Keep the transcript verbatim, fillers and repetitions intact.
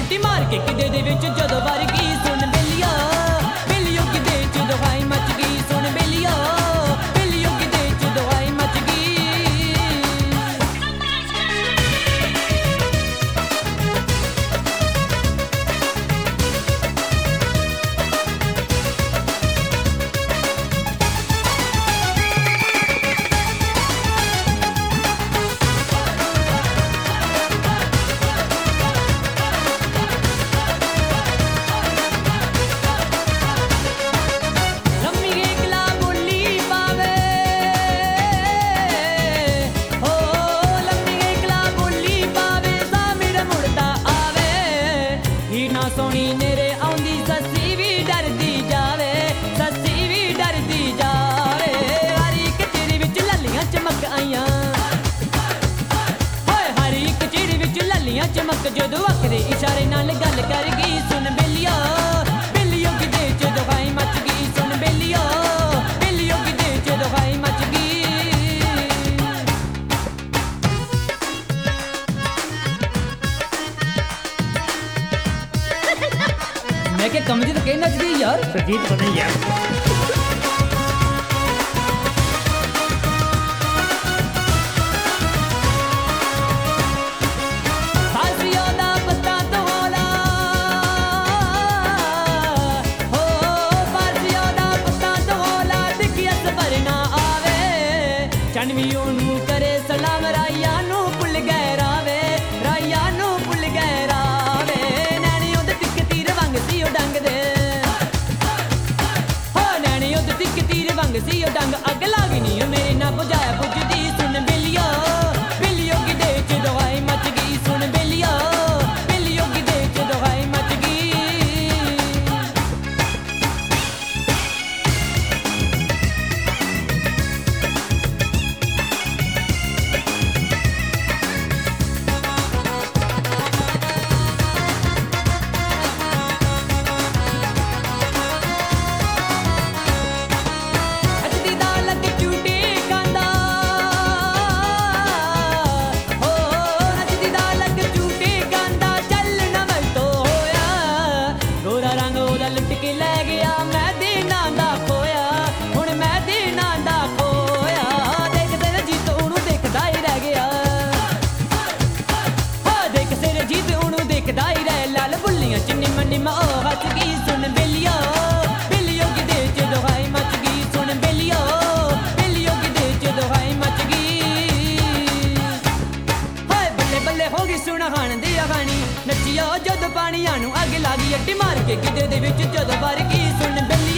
ਅੱਡੀ ਮਾਰ ਕੇ ਕਿਦੇ ਦੇ ਵਿੱਚ ਜਦੋਂ ਵਰ ਗਈ ਸੁਣ ਬੇਲੀਆ ਬੇਲੀਓ ਕਿਦੇ ਚ ਦਵਾਈ ਮਚ ਗਈ ਸੁਣ ਬੇਲੀਆ ਬੇਲੀਓ ਕਿਦੇ ਚ ਦਵਾਈ ਮਚ ਗਈ ਸੋਹਣੀ ਨੇਰੇ ਆਉਂਦੀ ਸੱਸੀ ਵੀ ਡਰਦੀ ਜਾਵੇ ਸੱਸੀ ਵੀ ਡਰਦੀ ਜਾਵੇ ਹਰੀ ਕਚੇਰੀ ਵਿੱਚ ਲੱਲੀਆਂ ਚਮਕ ਆਈਆਂ ਹੋਏ ਹਰੀ ਕਚੇਰੀ ਵਿੱਚ ਲੱਲੀਆਂ ਚਮਕ ਜਦੋਂ ਅੱਖਰੇ ਇਸ਼ਾਰੇ ਨਾਲ ਗੱਲ ਕਰ ਗਈ ਸੁਣ ਬੇਲੀਆ ਬੇਲੀਓ ਕਿਦੇ ਚ ਦਵਾਈ ਮਚ ਗਈ ਸੁਣ ਬੇਲੀਆ ਬੇਲੀਓ ਕਿਦੇ ਚ ਦਵਾਈ ਮਚ ਗਈ मैं क्या कमजी तो कहीं नच गई यार संगीत बने यार करे सलाम राया नू भुल गए रावे राया नू भुल गए रावे नैनी उद तिक तीर वांग सी ओ डंग दे हो नैनी उद तिक तीर वांग सी ओ डंग अग लागी नी मेरे ना बुझाया बुझदी सुन बेलिया बेलियो किदे च दवाई मच गई सुन बेलिया बेलियो किदे च दवाई मच गई चिन्नी मन्नी मा ओ हस गई सुन बेलिया बेलियो किदे च दवाई मच गई सुन बेलिया बेलियो किदे च दवाई मच गई हाय बल्ले बल्ले हो गई सुन हाण दी कहानी नचिया जद पानी आनू अग लागी अड्डी मार के किदे दे विच जद भर गई सुन बेलिया